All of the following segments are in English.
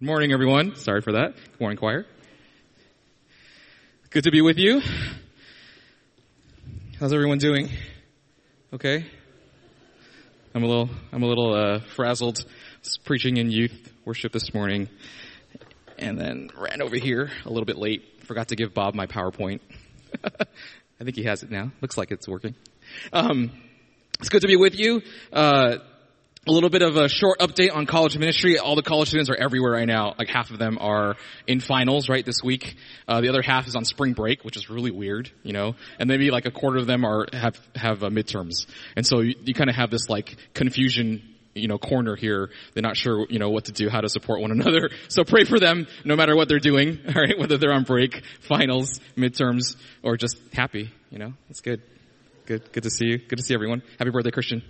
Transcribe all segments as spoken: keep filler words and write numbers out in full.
Good morning, everyone. Sorry for that. Good morning, choir. Good to be with you. How's everyone doing? Okay. I'm a little, I'm a little uh, frazzled. I was preaching in youth worship this morning, and then ran over here a little bit late. Forgot to give Bob my PowerPoint. I think he has it now. Looks like it's working. Um, it's good to be with you. Uh, A little bit of a short update on college ministry. All the college students are everywhere right now. Like half of them are in finals right this week. Uh, the other half is on spring break, which is really weird, you know. And maybe like a quarter of them are have have uh, midterms. And so you, you kind of have this like confusion, you know, corner here. They're not sure, you know, what to do, how to support one another. So pray for them, no matter what they're doing. All right, whether they're on break, finals, midterms, or just happy. You know, it's good. Good, good to see you. Good to see everyone. Happy birthday, Christian.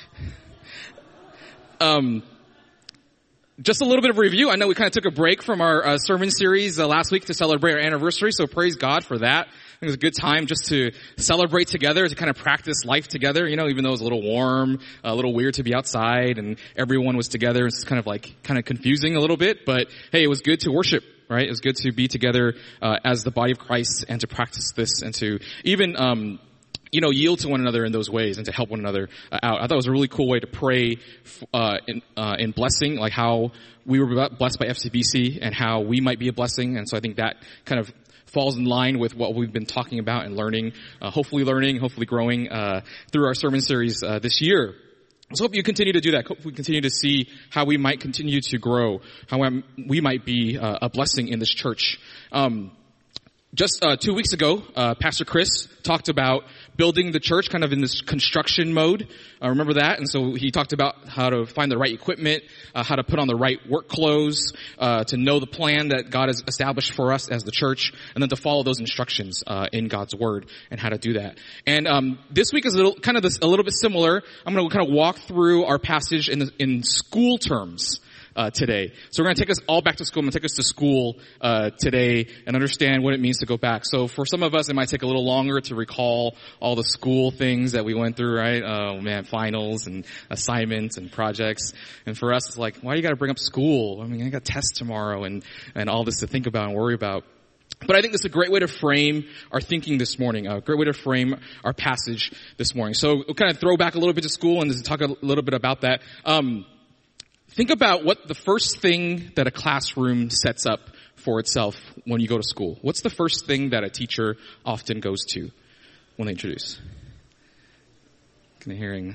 Um, just a little bit of review. I know we kind of took a break from our uh, sermon series uh, last week to celebrate our anniversary, so praise God for that. I think it was a good time just to celebrate together, to kind of practice life together, you know, even though it was a little warm, a little weird to be outside, and everyone was together. It's kind of like, kind of confusing a little bit, but hey, it was good to worship, right? It was good to be together uh, as the body of Christ and to practice this and to even um you know, yield to one another in those ways and to help one another uh, out. I thought it was a really cool way to pray uh, in, uh, in blessing, like how we were blessed by F C B C and how we might be a blessing. And so I think that kind of falls in line with what we've been talking about and learning, uh, hopefully learning, hopefully growing uh, through our sermon series uh, this year. So hope you continue to do that. Hope we continue to see how we might continue to grow, how um, we might be uh, a blessing in this church. Um, Just uh, two weeks ago, uh, Pastor Chris talked about building the church kind of in this construction mode. Uh, remember that? And so he talked about how to find the right equipment, uh, how to put on the right work clothes, uh, to know the plan that God has established for us as the church, and then to follow those instructions uh, in God's Word and how to do that. And um, this week is a little, kind of this, a little bit similar. I'm going to kind of walk through our passage in, the, in school terms. Uh, today. So we're going to take us all back to school. I'm going to take us to school uh, today and understand what it means to go back. So for some of us, it might take a little longer to recall all the school things that we went through, right? Oh man, finals and assignments and projects. And for us, it's like, why do you got to bring up school? I mean, I got tests tomorrow and, and all this to think about and worry about. But I think this is a great way to frame our thinking this morning, a great way to frame our passage this morning. So we'll kind of throw back a little bit to school and just talk a little bit about that. Um, Think about what the first thing that a classroom sets up for itself when you go to school. What's the first thing that a teacher often goes to when they introduce? Kind of hearing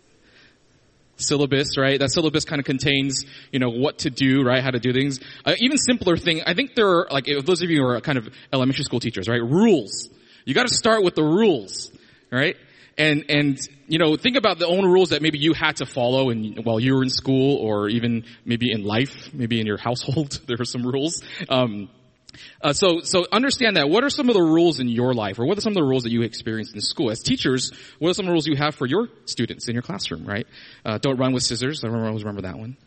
syllabus, right? That syllabus kind of contains, you know, what to do, right? How to do things. Uh, even simpler thing. I think there are, like, if those of you who are kind of elementary school teachers, right? Rules. You got to start with the rules, right? And, and, you know, think about the own rules that maybe you had to follow in, while you were in school or even maybe in life, maybe in your household, there are some rules. Um, uh, so, so understand that. What are some of the rules in your life, or what are some of the rules that you experienced in school? As teachers, what are some of the rules you have for your students in your classroom, right? Uh, don't run with scissors. I remember, always remember that one.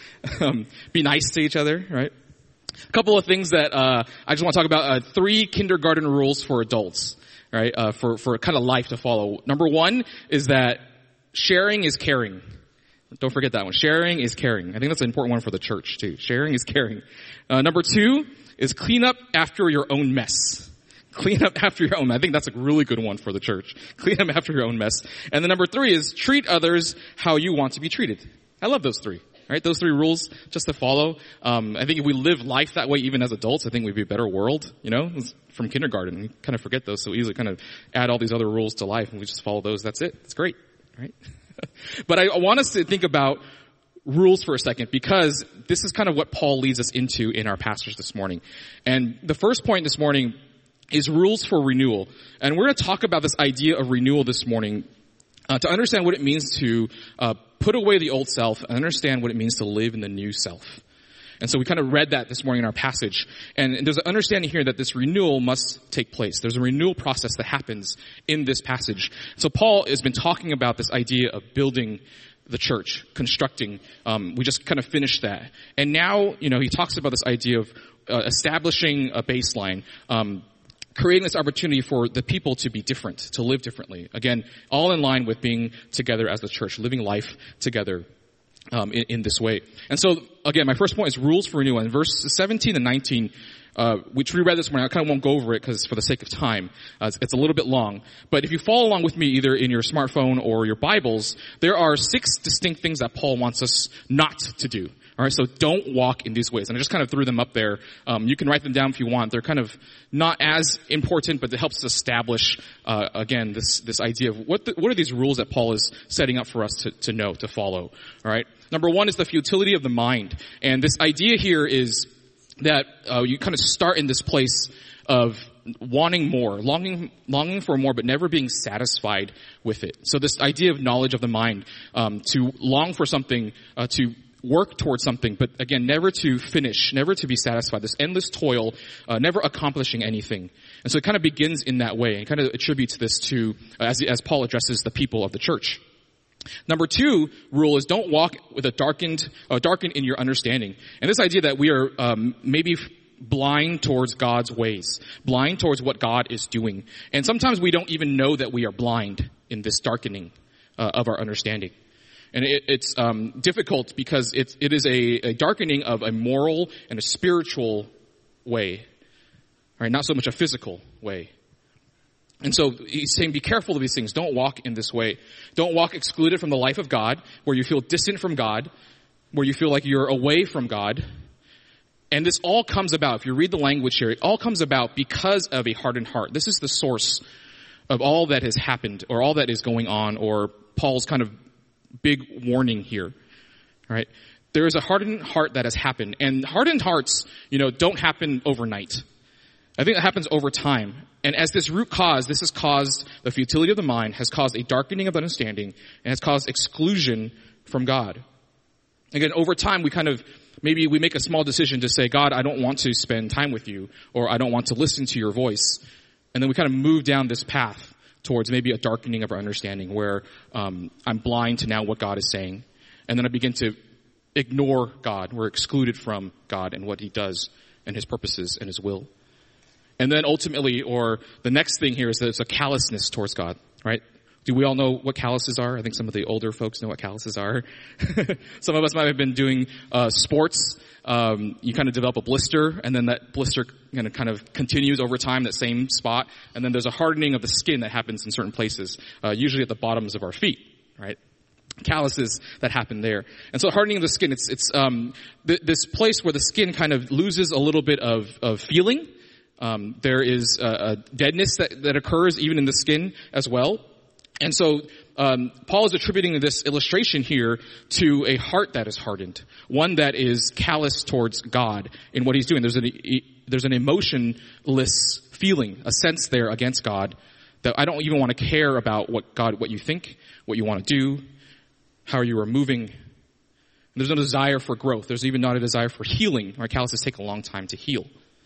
um, be nice to each other, right? A couple of things that, uh, I just want to talk about, uh, three kindergarten rules for adults. Right, uh, for, for kind of life to follow. Number one is that sharing is caring. Don't forget that one. Sharing is caring. I think that's an important one for the church too. Sharing is caring. Uh, number two is clean up after your own mess. Clean up after your own mess. I think that's a really good one for the church. Clean up after your own mess. And then number three is treat others how you want to be treated. I love those three. Right, those three rules just to follow. Um, I think if we live life that way, even as adults, I think we'd be a better world. You know, it's from kindergarten, we kind of forget those so easily. Kind of add all these other rules to life, and we just follow those. That's it. It's great, right? But I, I want us to think about rules for a second, because this is kind of what Paul leads us into in our passage this morning. And the first point this morning is rules for renewal, and we're going to talk about this idea of renewal this morning. Uh, to understand what it means to uh, put away the old self and understand what it means to live in the new self. And so we kind of read that this morning in our passage. And, and there's an understanding here that this renewal must take place. There's a renewal process that happens in this passage. So Paul has been talking about this idea of building the church, constructing. Um, we just kind of finished that. And now, you know, he talks about this idea of uh, establishing a baseline, um, creating this opportunity for the people to be different, to live differently. Again, all in line with being together as the church, living life together um, in, in this way. And so, again, my first point is rules for renewal. In verse seventeen and nineteen, uh, which we read this morning, I kind of won't go over it because for the sake of time, uh, it's, it's a little bit long. But if you follow along with me, either in your smartphone or your Bibles, there are six distinct things that Paul wants us not to do. All right, so don't walk in these ways. And I just kind of threw them up there. Um, you can write them down if you want. They're kind of not as important, but it helps establish, uh, again, this this idea of what the, what are these rules that Paul is setting up for us to, to know, to follow. All right, number one is the futility of the mind. And this idea here is that uh, you kind of start in this place of wanting more, longing longing for more, but never being satisfied with it. So this idea of knowledge of the mind, um, to long for something, uh, to work towards something, but again, never to finish, never to be satisfied. This endless toil, uh, never accomplishing anything. And so it kind of begins in that way, and kind of attributes this to, uh, as, as Paul addresses the people of the church. Number two rule is don't walk with a darkened, uh, darkened in your understanding. And this idea that we are um, maybe blind towards God's ways, blind towards what God is doing. And sometimes we don't even know that we are blind in this darkening uh, of our understanding. And it, it's um, difficult because it, it is a, a darkening of a moral and a spiritual way, right? Not so much a physical way. And so he's saying, be careful of these things. Don't walk in this way. Don't walk excluded from the life of God, where you feel distant from God, where you feel like you're away from God. And this all comes about, if you read the language here, it all comes about because of a hardened heart. This is the source of all that has happened, or all that is going on, or Paul's kind of big warning here, right? There is a hardened heart that has happened. And hardened hearts, you know, don't happen overnight. I think it happens over time. And as this root cause, this has caused the futility of the mind, has caused a darkening of understanding, and has caused exclusion from God. Again, over time, we kind of, maybe we make a small decision to say, God, I don't want to spend time with you, or I don't want to listen to your voice. And then we kind of move down this path towards maybe a darkening of our understanding, where um, I'm blind to now what God is saying. And then I begin to ignore God. We're excluded from God and what he does and his purposes and his will. And then ultimately, or the next thing here is that there's a callousness towards God, right? Do we all know what calluses are? I think some of the older folks know what calluses are. Some of us might have been doing uh, sports. Um, you kind of develop a blister, and then that blister kind of, kind of continues over time, that same spot. And then there's a hardening of the skin that happens in certain places, uh, usually at the bottoms of our feet, right? Calluses that happen there. And so hardening of the skin, it's, it's um, th- this place where the skin kind of loses a little bit of, of feeling. Um, there is a, a deadness that, that occurs even in the skin as well. And so um, Paul is attributing this illustration here to a heart that is hardened, one that is callous towards God in what he's doing. There's an, there's an emotionless feeling, a sense there against God, that I don't even want to care about what God, what you think, what you want to do, how you are moving. There's no desire for growth. There's even not a desire for healing. Our calluses take a long time to heal.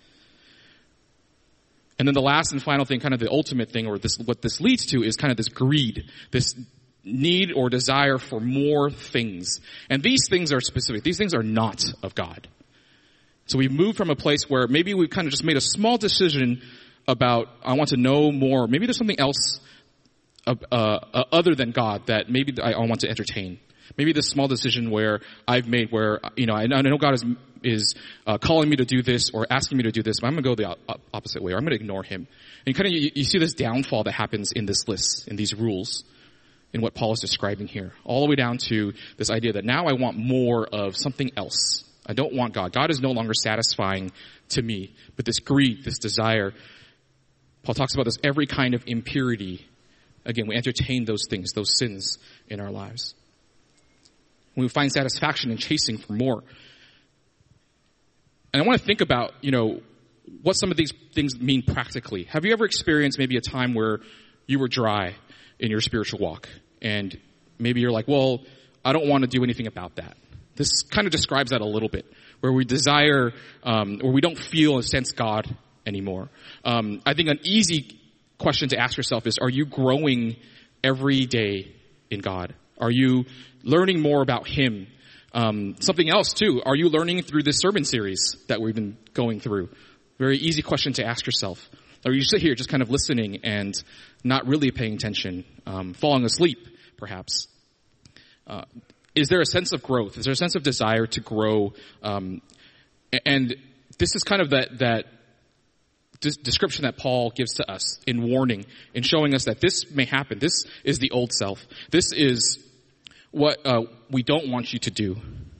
And then the last and final thing, kind of the ultimate thing, or this, what this leads to is kind of this greed, this need or desire for more things. And these things are specific. These things are not of God. So we've moved from a place where maybe we've kind of just made a small decision about, I want to know more. Maybe there's something else uh, uh, other than God that maybe I, I want to entertain. Maybe this small decision where I've made where, you know, I, I know God is is uh, calling me to do this or asking me to do this, but I'm going to go the op- opposite way, or I'm going to ignore him. And you kind of, you, you see this downfall that happens in this list, in these rules, in what Paul is describing here. All the way down to this idea that now I want more of something else. I don't want God. God is no longer satisfying to me, but this greed, this desire. Paul talks about this, every kind of impurity. Again, we entertain those things, those sins in our lives. We find satisfaction in chasing for more. And I want to think about, you know, what some of these things mean practically. Have you ever experienced maybe a time where you were dry in your spiritual walk? And maybe you're like, well, I don't want to do anything about that. This kind of describes that a little bit, where we desire, um, or we don't feel or sense God anymore. Um, I think an easy question to ask yourself is, are you growing every day in God? Are you learning more about him? Um, something else too, are you learning through this sermon series that we've been going through? Very easy question to ask yourself. Or you sit here just kind of listening and not really paying attention, um, falling asleep perhaps. Uh, is there a sense of growth? Is there a sense of desire to grow? Um, and this is kind of that, that description that Paul gives to us in warning, in showing us that this may happen. This is the old self. This is what uh, we don't want you to do.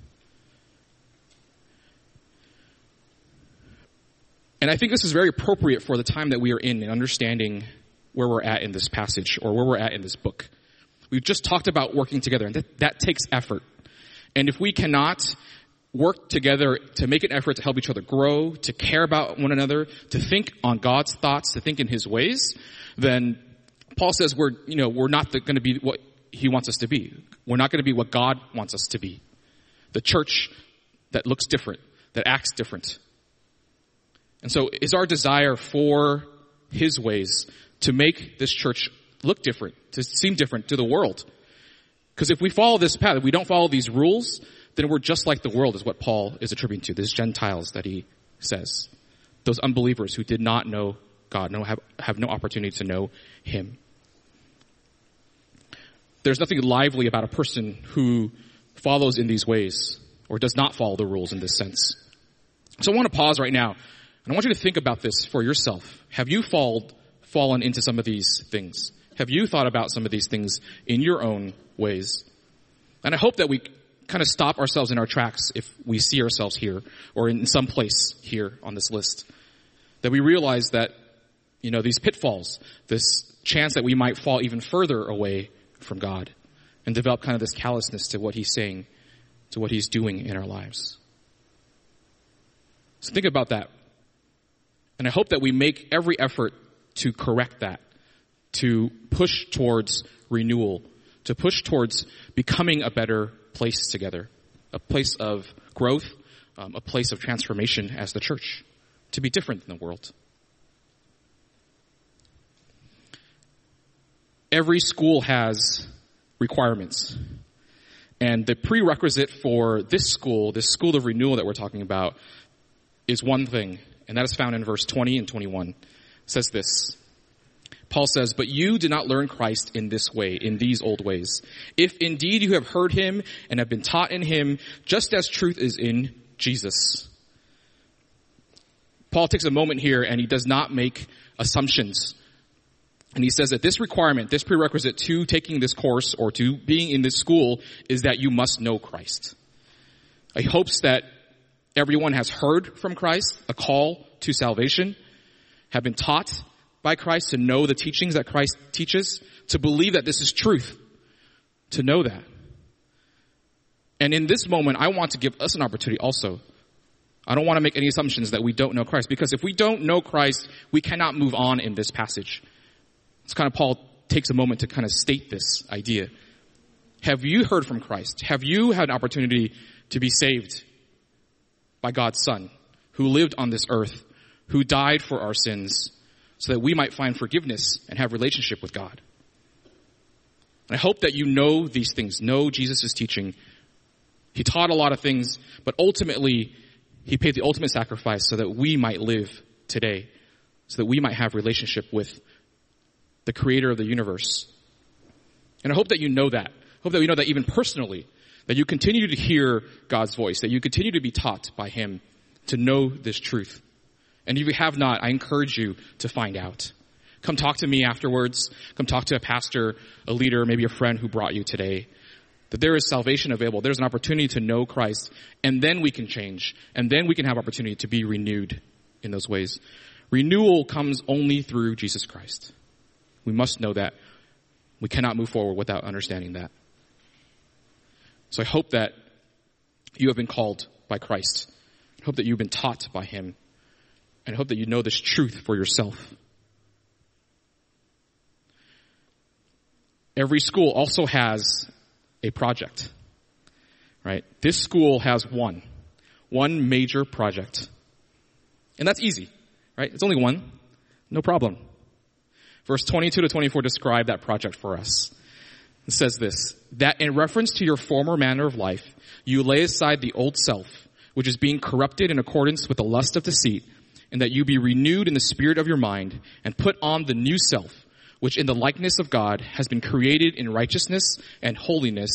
And I think this is very appropriate for the time that we are in, in understanding where we're at in this passage or where we're at in this book. We've just talked about working together, and that, that takes effort. And if we cannot work together to make an effort to help each other grow, to care about one another, to think on God's thoughts, to think in his ways, then Paul says we're, you know, we're not going to be what he wants us to be. We're not going to be what God wants us to be. The church that looks different, that acts different. And so is our desire for his ways to make this church look different, to seem different to the world. Because if we follow this path, if we don't follow these rules, then we're just like the world, is what Paul is attributing to, these Gentiles that he says. Those unbelievers who did not know God, no, have, have no opportunity to know him. There's nothing lively about a person who follows in these ways or does not follow the rules in this sense. So I want to pause right now, and I want you to think about this for yourself. Have you fall, fallen into some of these things? Have you thought about some of these things in your own ways? And I hope that we kind of stop ourselves in our tracks if we see ourselves here or in some place here on this list. That we realize that, you know, these pitfalls, this chance that we might fall even further away from God and develop kind of this callousness to what he's saying, to what he's doing in our lives. So think about that. And I hope that we make every effort to correct that, to push towards renewal, to push towards becoming a better place together, a place of growth, um, a place of transformation as the church, to be different than the world. Every school has requirements. And the prerequisite for this school, this school of renewal that we're talking about, is one thing, and that is found in verse twenty and twenty-one. It says this. Paul says, "But you did not learn Christ in this way, in these old ways. If indeed you have heard him and have been taught in him, just as truth is in Jesus." Paul takes a moment here and he does not make assumptions. And he says that this requirement, this prerequisite to taking this course or to being in this school is that you must know Christ. He hopes that everyone has heard from Christ, a call to salvation, have been taught by Christ to know the teachings that Christ teaches, to believe that this is truth, to know that. And in this moment, I want to give us an opportunity also. I don't want to make any assumptions that we don't know Christ, because if we don't know Christ, we cannot move on in this passage. It's kind of Paul takes a moment to kind of state this idea. Have you heard from Christ? Have you had an opportunity to be saved by God's Son, who lived on this earth, who died for our sins, so that we might find forgiveness and have relationship with God? And I hope that you know these things, know Jesus' teaching. He taught a lot of things, but ultimately, he paid the ultimate sacrifice so that we might live today, so that we might have relationship with the creator of the universe. And I hope that you know that. I hope that you know that even personally, that you continue to hear God's voice, that you continue to be taught by him to know this truth. And if you have not, I encourage you to find out. Come talk to me afterwards. Come talk to a pastor, a leader, maybe a friend who brought you today. That there is salvation available. There's an opportunity to know Christ. And then we can change. And then we can have opportunity to be renewed in those ways. Renewal comes only through Jesus Christ. We must know that. We cannot move forward without understanding that. So I hope that you have been called by Christ. I hope that you've been taught by him. And I hope that you know this truth for yourself. Every school also has a project, right? This school has one, one major project. And that's easy, right? It's only one. No problem. Verse twenty-two to twenty-four describe that project for us. It says this, that in reference to your former manner of life, you lay aside the old self, which is being corrupted in accordance with the lust of deceit, and that you be renewed in the spirit of your mind, and put on the new self, which in the likeness of God has been created in righteousness and holiness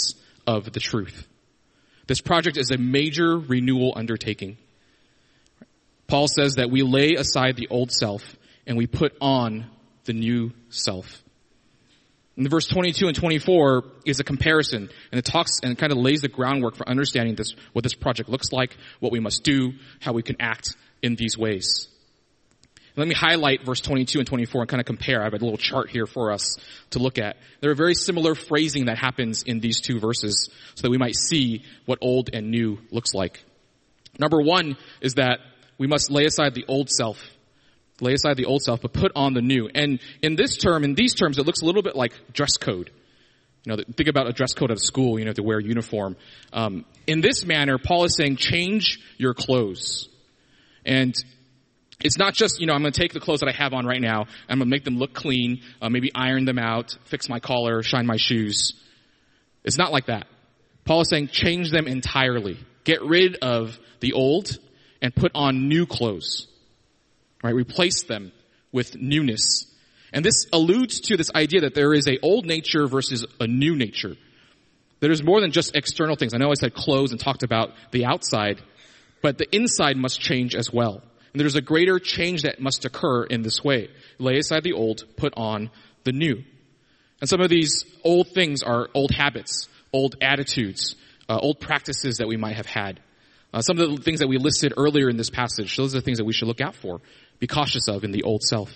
of the truth. This project is a major renewal undertaking. Paul says that we lay aside the old self and we put on the new self. In verse twenty-two and twenty-four is a comparison, and it talks and kind of lays the groundwork for understanding this, what this project looks like, what we must do, how we can act in these ways. Let me highlight verse twenty-two and twenty-four and kind of compare. I have a little chart here for us to look at. There are very similar phrasing that happens in these two verses so that we might see what old and new looks like. Number one is that we must lay aside the old self. Lay aside the old self, but put on the new. And in this term, in these terms, it looks a little bit like dress code. You know, think about a dress code at a school, you know, to wear a uniform. Um, in this manner, Paul is saying, change your clothes. And it's not just, you know, I'm going to take the clothes that I have on right now, I'm going to make them look clean, uh, maybe iron them out, fix my collar, shine my shoes. It's not like that. Paul is saying, change them entirely. Get rid of the old and put on new clothes. Right? Replace them with newness. And this alludes to this idea that there is a old nature versus a new nature. There is more than just external things. I know I said clothes and talked about the outside, but the inside must change as well. And there's a greater change that must occur in this way. Lay aside the old, put on the new. And some of these old things are old habits, old attitudes, uh, old practices that we might have had. Uh, some of the things that we listed earlier in this passage, those are the things that we should look out for, be cautious of in the old self.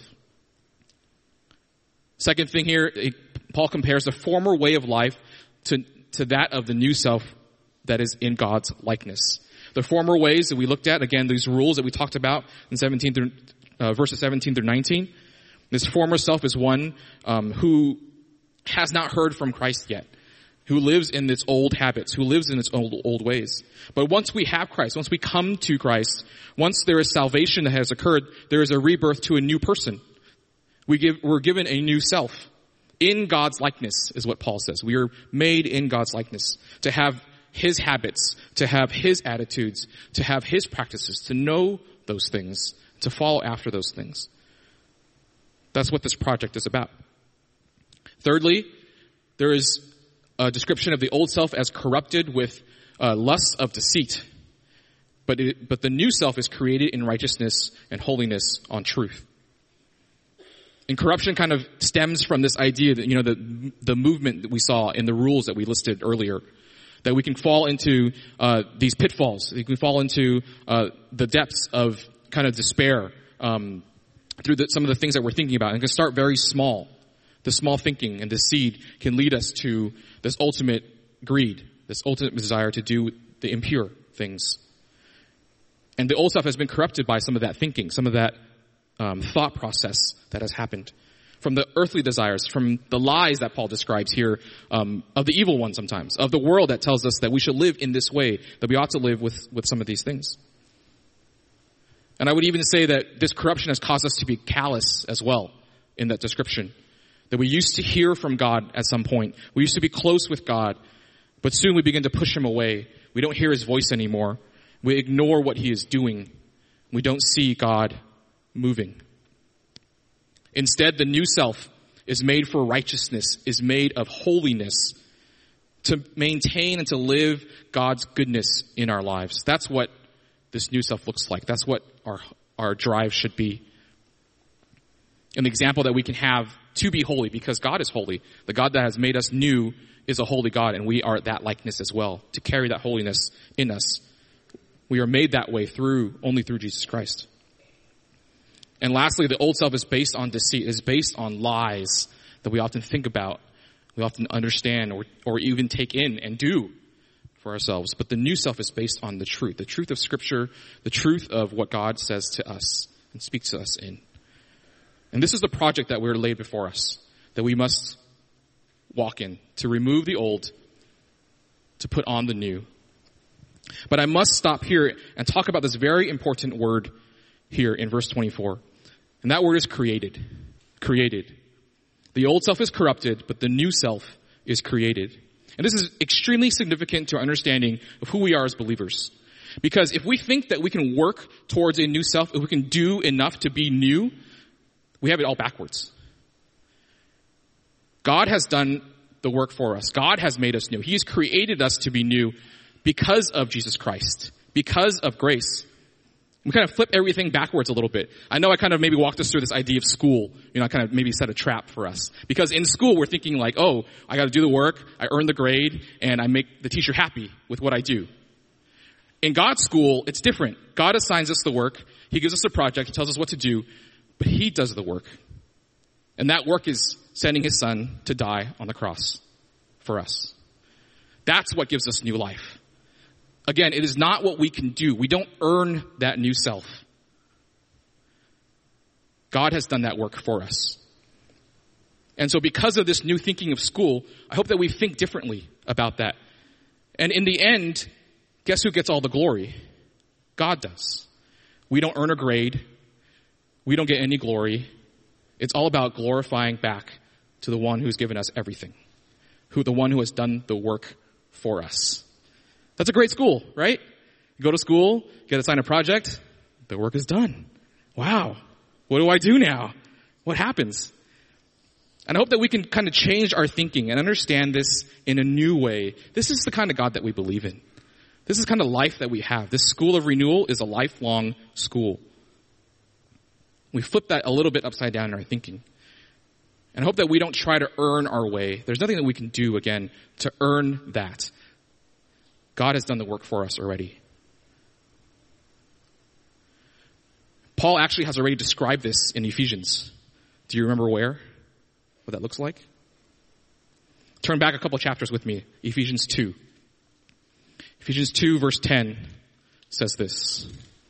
Second thing here, it, Paul compares the former way of life to, to that of the new self that is in God's likeness. The former ways that we looked at, again, these rules that we talked about in seventeen through, uh, verses seventeen through nineteen. This former self is one um, who has not heard from Christ yet, who lives in its old habits, who lives in its old, old ways. But once we have Christ, once we come to Christ, once there is salvation that has occurred, there is a rebirth to a new person. We give, we're given a new self. In God's likeness is what Paul says. We are made in God's likeness to have His habits, to have His attitudes, to have His practices, to know those things, to follow after those things. That's what this project is about. Thirdly, there is a description of the old self as corrupted with uh, lust of deceit. But it, but the new self is created in righteousness and holiness on truth. And corruption kind of stems from this idea that, you know, the the movement that we saw in the rules that we listed earlier, that we can fall into uh these pitfalls. We can fall into uh the depths of kind of despair um through the, some of the things that we're thinking about. And it can start very small. The small thinking and the seed can lead us to this ultimate greed, this ultimate desire to do the impure things. And the old self has been corrupted by some of that thinking, some of that um, thought process that has happened. From the earthly desires, from the lies that Paul describes here, um, of the evil one sometimes, of the world that tells us that we should live in this way, that we ought to live with, with some of these things. And I would even say that this corruption has caused us to be callous as well in that description. That we used to hear from God at some point. We used to be close with God, but soon we begin to push Him away. We don't hear His voice anymore. We ignore what He is doing. We don't see God moving. Instead, the new self is made for righteousness, is made of holiness, to maintain and to live God's goodness in our lives. That's what this new self looks like. That's what our, our drive should be. An example that we can have to be holy, because God is holy. The God that has made us new is a holy God, and we are that likeness as well, to carry that holiness in us. We are made that way through, only through Jesus Christ. And lastly, the old self is based on deceit, is based on lies that we often think about, we often understand, or, or even take in and do for ourselves. But the new self is based on the truth, the truth of Scripture, the truth of what God says to us and speaks to us in. And this is the project that we're laid before us, that we must walk in, to remove the old, to put on the new. But I must stop here and talk about this very important word here in verse twenty-four. And that word is created. Created. The old self is corrupted, but the new self is created. And this is extremely significant to our understanding of who we are as believers. Because if we think that we can work towards a new self, if we can do enough to be new, we have it all backwards. God has done the work for us. God has made us new. He's created us to be new because of Jesus Christ, because of grace. We kind of flip everything backwards a little bit. I know I kind of maybe walked us through this idea of school. You know, I kind of maybe set a trap for us. Because in school, we're thinking like, oh, I got to do the work, I earn the grade, and I make the teacher happy with what I do. In God's school, it's different. God assigns us the work. He gives us a project. He tells us what to do. But He does the work. And that work is sending His Son to die on the cross for us. That's what gives us new life. Again, it is not what we can do. We don't earn that new self. God has done that work for us. And so because of this new thinking of school, I hope that we think differently about that. And in the end, guess who gets all the glory? God does. We don't earn a grade. We don't get any glory. It's all about glorifying back to the one who's given us everything, who the one who has done the work for us. That's a great school, right? You go to school, get assigned a project, the work is done. Wow. What do I do now? What happens? And I hope that we can kind of change our thinking and understand this in a new way. This is the kind of God that we believe in. This is the kind of life that we have. This school of renewal is a lifelong school. We flip that a little bit upside down in our thinking. And I hope that we don't try to earn our way. There's nothing that we can do, again, to earn that. God has done the work for us already. Paul actually has already described this in Ephesians. Do you remember where? What that looks like? Turn back a couple chapters with me. Ephesians two. Ephesians two verse ten says this.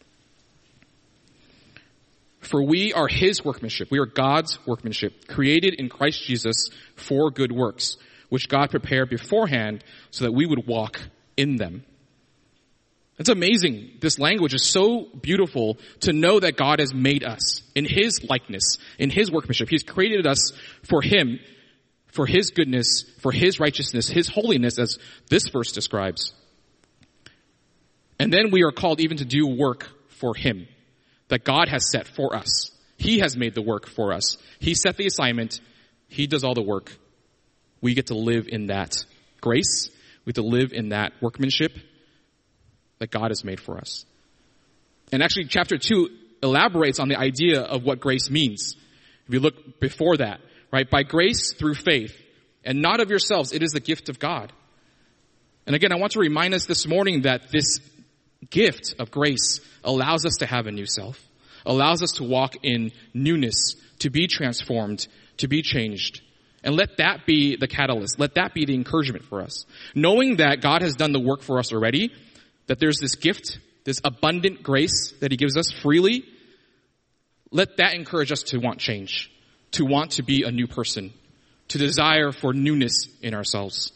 For we are His workmanship. We are God's workmanship, created in Christ Jesus for good works, which God prepared beforehand so that we would walk in them. It's amazing. This language is so beautiful to know that God has made us in His likeness, in His workmanship. He's created us for Him, for His goodness, for His righteousness, His holiness, as this verse describes. And then we are called even to do work for Him that God has set for us. He has made the work for us. He set the assignment. He does all the work. We get to live in that grace. We have to live in that workmanship that God has made for us. And actually, chapter two elaborates on the idea of what grace means. If you look before that, right? By grace through faith, and not of yourselves, it is the gift of God. And again, I want to remind us this morning that this gift of grace allows us to have a new self, allows us to walk in newness, to be transformed, to be changed. And let that be the catalyst. Let that be the encouragement for us. Knowing that God has done the work for us already, that there's this gift, this abundant grace that He gives us freely, let that encourage us to want change, to want to be a new person, to desire for newness in ourselves.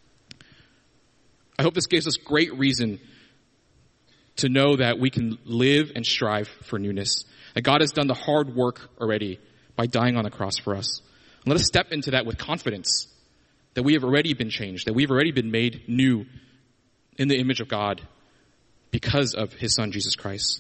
I hope this gives us great reason to know that we can live and strive for newness. That God has done the hard work already by dying on the cross for us. Let us step into that with confidence that we have already been changed, that we've already been made new in the image of God because of His Son, Jesus Christ.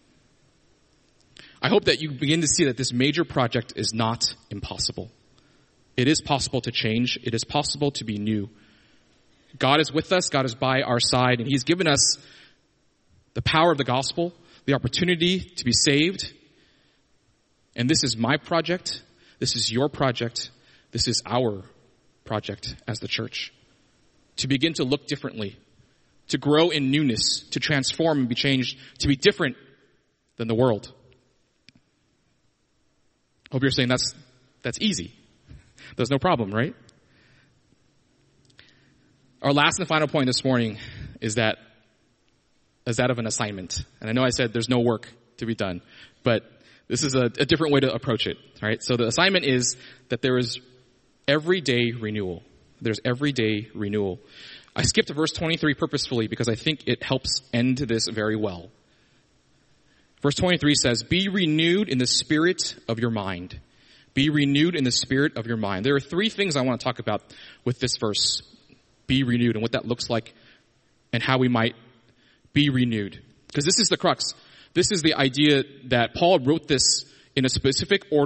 I hope that you begin to see that this major project is not impossible. It is possible to change. It is possible to be new. God is with us. God is by our side, and He's given us the power of the gospel, the opportunity to be saved. And this is my project. This is your project. This is our project as the church. To begin to look differently, to grow in newness, to transform and be changed, to be different than the world. Hope you're saying that's that's easy. There's no problem, right? Our last and final point this morning is that is that of an assignment. And I know I said there's no work to be done, but this is a, a different way to approach it. All right. So the assignment is that there is everyday renewal. There's everyday renewal. I skipped verse twenty-three purposefully because I think it helps end this very well. Verse twenty-three says, "Be renewed in the spirit of your mind." Be renewed in the spirit of your mind. There are three things I want to talk about with this verse. Be renewed and what that looks like and how we might be renewed. Because this is the crux. This is the idea that Paul wrote this in a specific order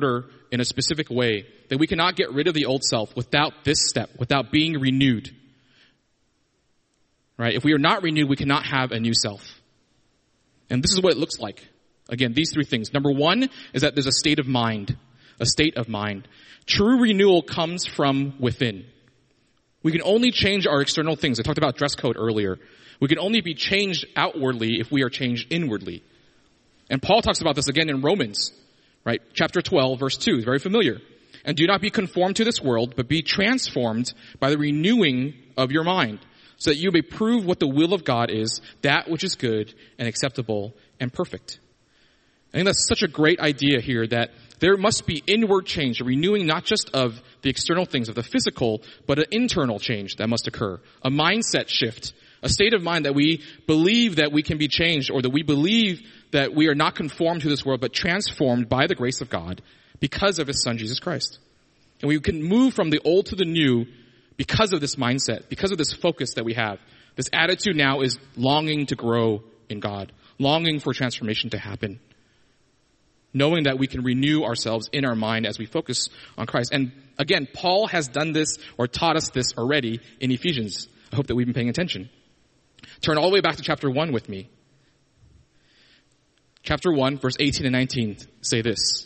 in a specific way, that we cannot get rid of the old self without this step, without being renewed. Right? If we are not renewed, we cannot have a new self. And this is what it looks like. Again, these three things. Number one is that there's a state of mind. A state of mind. True renewal comes from within. We can only change our external things. I talked about dress code earlier. We can only be changed outwardly if we are changed inwardly. And Paul talks about this again in Romans, right? Chapter twelve, verse two is very familiar. And do not be conformed to this world, but be transformed by the renewing of your mind, so that you may prove what the will of God is, that which is good and acceptable and perfect. I think that's such a great idea here, that there must be inward change, a renewing not just of the external things, of the physical, but an internal change that must occur. A mindset shift, a state of mind that we believe that we can be changed, or that we believe that we are not conformed to this world, but transformed by the grace of God because of His Son, Jesus Christ. And we can move from the old to the new because of this mindset, because of this focus that we have. This attitude now is longing to grow in God, longing for transformation to happen, knowing that we can renew ourselves in our mind as we focus on Christ. And again, Paul has done this or taught us this already in Ephesians. I hope that we've been paying attention. Turn all the way back to chapter one with me. Chapter one, verse eighteen and nineteen say this.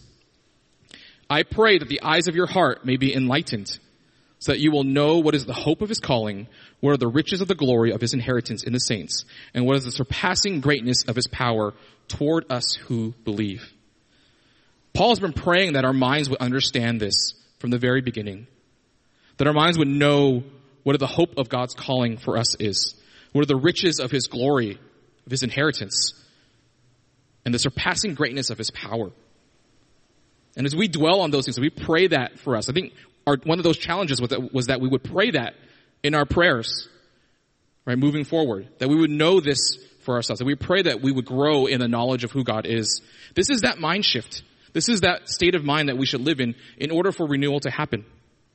I pray that the eyes of your heart may be enlightened, so that you will know what is the hope of His calling, what are the riches of the glory of His inheritance in the saints, and what is the surpassing greatness of His power toward us who believe. Paul has been praying that our minds would understand this from the very beginning, that our minds would know what the hope of God's calling for us is, what are the riches of His glory, of His inheritance, and the surpassing greatness of His power. And as we dwell on those things, we pray that for us. I think our, one of those challenges was that, was that we would pray that in our prayers, right, moving forward, that we would know this for ourselves, that we pray that we would grow in the knowledge of who God is. This is that mind shift. This is that state of mind that we should live in in order for renewal to happen.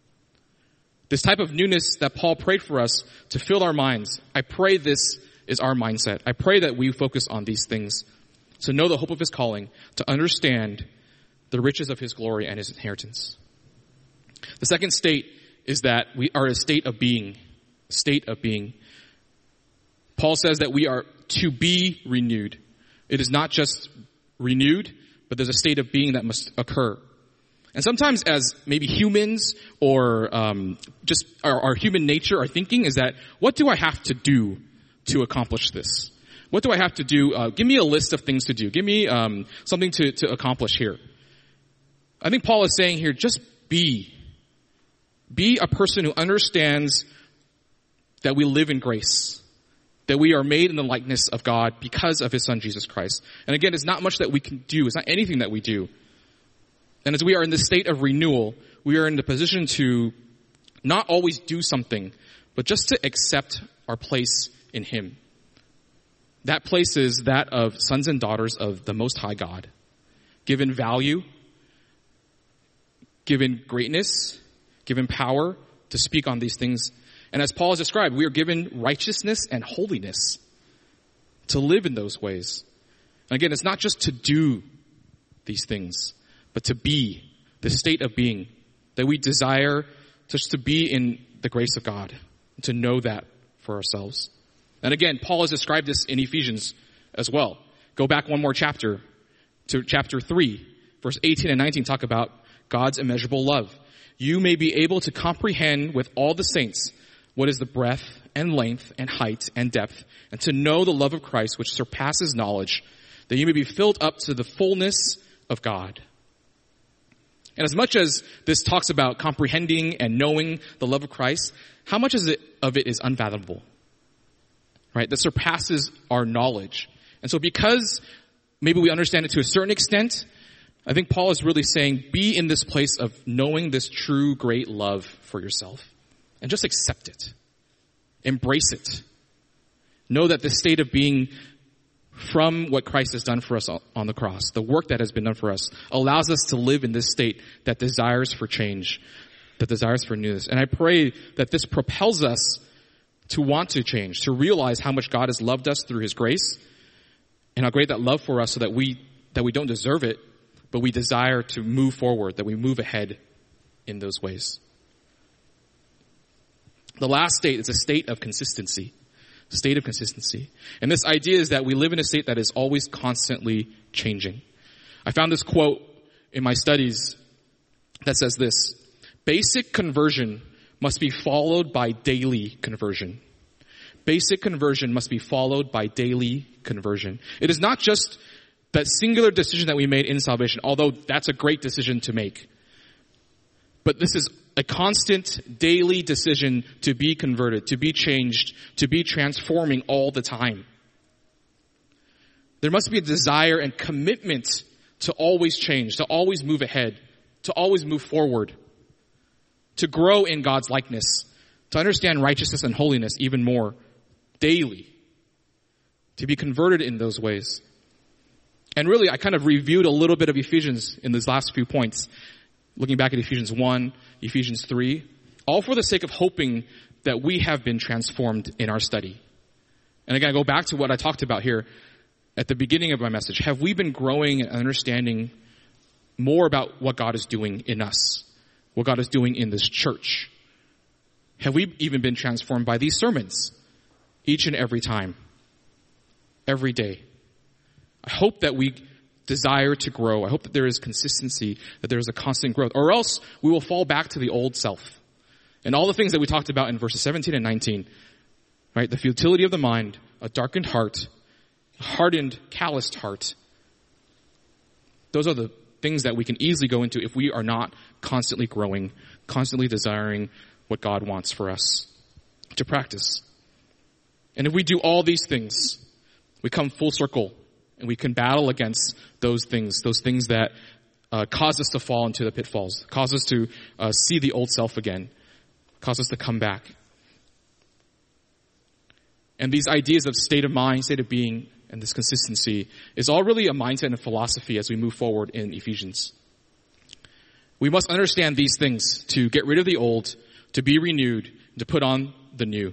This type of newness that Paul prayed for us to fill our minds, I pray this is our mindset. I pray that we focus on these things, to know the hope of His calling, to understand the riches of His glory and His inheritance. The second state is that we are a state of being. State of being. Paul says that we are to be renewed. It is not just renewed, but there's a state of being that must occur. And sometimes as maybe humans or um, just our, our human nature, our thinking is that, what do I have to do to accomplish this? What do I have to do? Uh, give me a list of things to do. Give me um, something to, to accomplish here. I think Paul is saying here, just be. Be a person who understands that we live in grace, that we are made in the likeness of God because of His Son, Jesus Christ. And again, it's not much that we can do. It's not anything that we do. And as we are in this state of renewal, we are in the position to not always do something, but just to accept our place in Him. That place is that of sons and daughters of the Most High God, given value, given greatness, given power to speak on these things. And as Paul has described, we are given righteousness and holiness to live in those ways. And again, it's not just to do these things, but to be, the state of being, that we desire just to be in the grace of God, to know that for ourselves. And again, Paul has described this in Ephesians as well. Go back one more chapter to chapter three, verse eighteen and nineteen, talk about God's immeasurable love. You may be able to comprehend with all the saints what is the breadth and length and height and depth, and to know the love of Christ which surpasses knowledge, that you may be filled up to the fullness of God. And as much as this talks about comprehending and knowing the love of Christ, how much is it, of it is unfathomable? Right? That surpasses our knowledge. And so because maybe we understand it to a certain extent, I think Paul is really saying, be in this place of knowing this true great love for yourself. And just accept it. Embrace it. Know that the state of being from what Christ has done for us on the cross, the work that has been done for us, allows us to live in this state that desires for change, that desires for newness. And I pray that this propels us to want to change, to realize how much God has loved us through His grace, and how great that love for us, so that we that we don't deserve it, but we desire to move forward, that we move ahead in those ways. The last state is a state of consistency. State of consistency. And this idea is that we live in a state that is always constantly changing. I found this quote in my studies that says this: basic conversion must be followed by daily conversion. Basic conversion must be followed by daily conversion. It is not just that singular decision that we made in salvation, although that's a great decision to make. But this is a constant daily decision to be converted, to be changed, to be transforming all the time. There must be a desire and commitment to always change, to always move ahead, to always move forward, to grow in God's likeness, to understand righteousness and holiness even more daily, to be converted in those ways. And really, I kind of reviewed a little bit of Ephesians in these last few points, looking back at Ephesians one, Ephesians three, all for the sake of hoping that we have been transformed in our study. And again, I go back to what I talked about here at the beginning of my message. Have we been growing and understanding more about what God is doing in us, what God is doing in this church? Have we even been transformed by these sermons each and every time, every day? I hope that we desire to grow. I hope that there is consistency, that there is a constant growth, or else we will fall back to the old self. And all the things that we talked about in verses seventeen and nineteen, right? The futility of the mind, a darkened heart, a hardened, calloused heart. Those are the things that we can easily go into if we are not constantly growing, constantly desiring what God wants for us to practice. And if we do all these things, we come full circle and we can battle against those things, those things that uh, cause us to fall into the pitfalls, cause us to uh, see the old self again, cause us to come back. And these ideas of state of mind, state of being, and this consistency is all really a mindset and a philosophy as we move forward in Ephesians. We must understand these things to get rid of the old, to be renewed, to put on the new,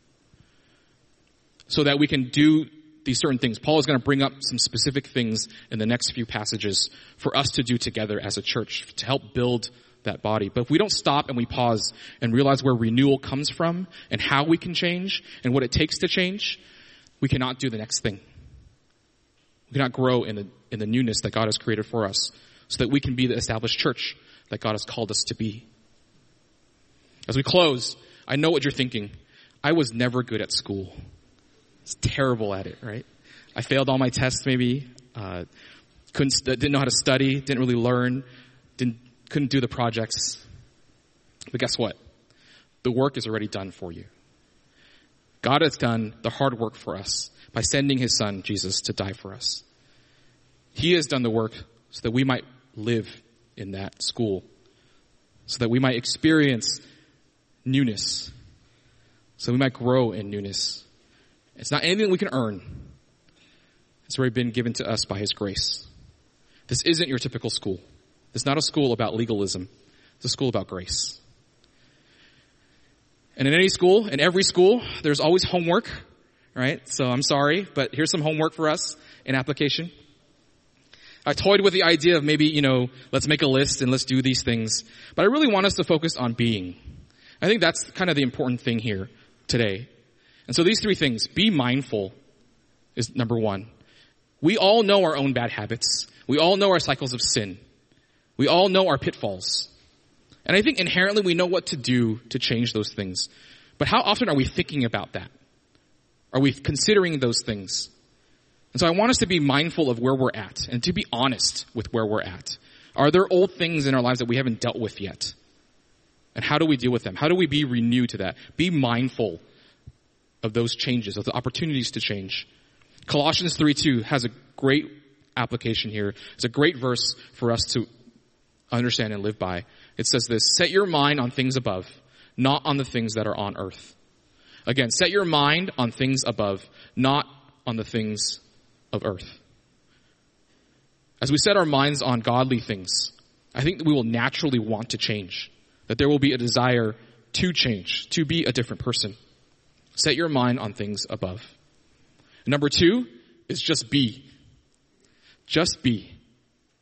so that we can do these certain things. Paul is going to bring up some specific things in the next few passages for us to do together as a church to help build that body. But if we don't stop and we pause and realize where renewal comes from and how we can change and what it takes to change, we cannot do the next thing. We cannot grow in the in the newness that God has created for us so that we can be the established church that God has called us to be. As we close, I know what you're thinking. I was never good at school. I was terrible at it, right? I failed all my tests maybe, uh, couldn't, didn't know how to study, didn't really learn, didn't, couldn't do the projects. But guess what? The work is already done for you. God has done the hard work for us by sending his son, Jesus, to die for us. He has done the work so that we might live in that school, so that we might experience newness, so we might grow in newness. It's not anything we can earn. It's already been given to us by his grace. This isn't your typical school. It's not a school about legalism. It's a school about grace. And in any school, in every school, there's always homework, right? So I'm sorry, but here's some homework for us in application. I toyed with the idea of maybe, you know, let's make a list and let's do these things. But I really want us to focus on being. I think that's kind of the important thing here today. And so these three things, be mindful is number one. We all know our own bad habits. We all know our cycles of sin. We all know our pitfalls. And I think inherently we know what to do to change those things. But how often are we thinking about that? Are we considering those things? And so I want us to be mindful of where we're at and to be honest with where we're at. Are there old things in our lives that we haven't dealt with yet? And how do we deal with them? How do we be renewed to that? Be mindful of those changes, of the opportunities to change. Colossians three two has a great application here. It's a great verse for us to understand and live by. It says this: set your mind on things above, not on the things that are on earth. Again, set your mind on things above, not on the things of earth. As we set our minds on godly things, I think that we will naturally want to change, that there will be a desire to change, to be a different person. Set your mind on things above. Number two is just be. Just be.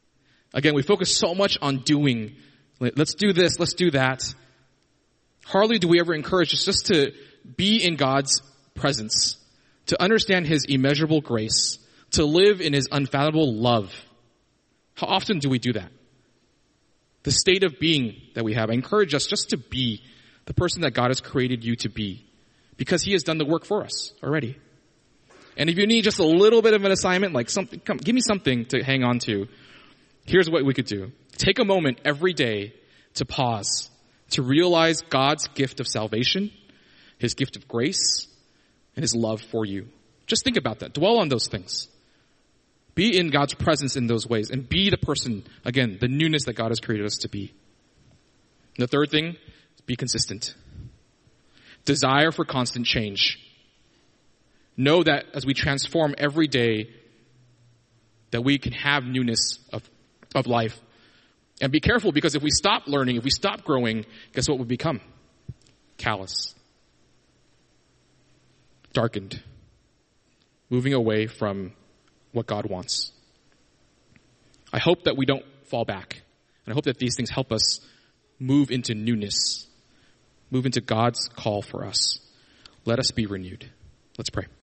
Again, we focus so much on doing. Let's do this, let's do that. Hardly do we ever encourage us just to be in God's presence, to understand his immeasurable grace, to live in his unfathomable love. How often do we do that? The state of being that we have. I encourage us just to be the person that God has created you to be, because he has done the work for us already. And if you need just a little bit of an assignment, like something, come, give me something to hang on to. Here's what we could do. Take a moment every day to pause, to realize God's gift of salvation, his gift of grace, and his love for you. Just think about that. Dwell on those things. Be in God's presence in those ways, and be the person, again, the newness that God has created us to be. And the third thing, be consistent. Desire for constant change. Know that as we transform every day, that we can have newness of, of life. And be careful, because if we stop learning, if we stop growing, guess what we become? Callous. Darkened. Moving away from what God wants. I hope that we don't fall back. And I hope that these things help us move into newness. Move into God's call for us. Let us be renewed. Let's pray.